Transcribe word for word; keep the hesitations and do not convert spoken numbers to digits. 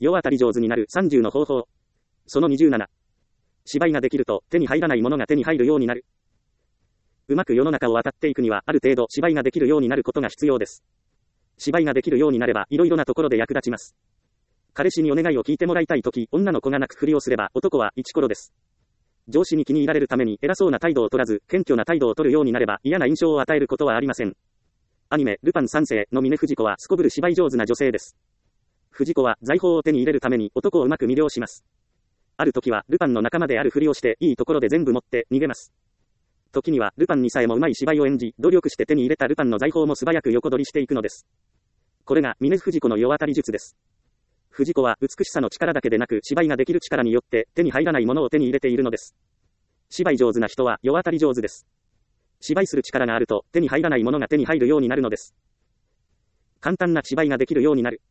世当たり上手になるさんじゅうの方法。そのにじゅうなな。芝居ができると手に入らないものが手に入るようになる。うまく世の中を渡っていくにはある程度芝居ができるようになることが必要です。芝居ができるようになればいろいろなところで役立ちます。彼氏にお願いを聞いてもらいたいとき、女の子が泣くふりをすれば男はイチコロです。上司に気に入られるために偉そうな態度を取らず謙虚な態度を取るようになれば嫌な印象を与えることはありません。アニメルパン三世の峰不二子はすこぶる芝居上手な女性です。不二子は財宝を手に入れるために男をうまく魅了します。ある時はルパンの仲間であるふりをしていいところで全部持って逃げます。時にはルパンにさえもうまい芝居を演じ努力して手に入れたルパンの財宝も素早く横取りしていくのです。これが峰不二子の世当たり術です。不二子は美しさの力だけでなく芝居ができる力によって手に入らないものを手に入れているのです。芝居上手な人は世当たり上手です。芝居する力があると手に入らないものが手に入るようになるのです。簡単な芝居ができるようになる。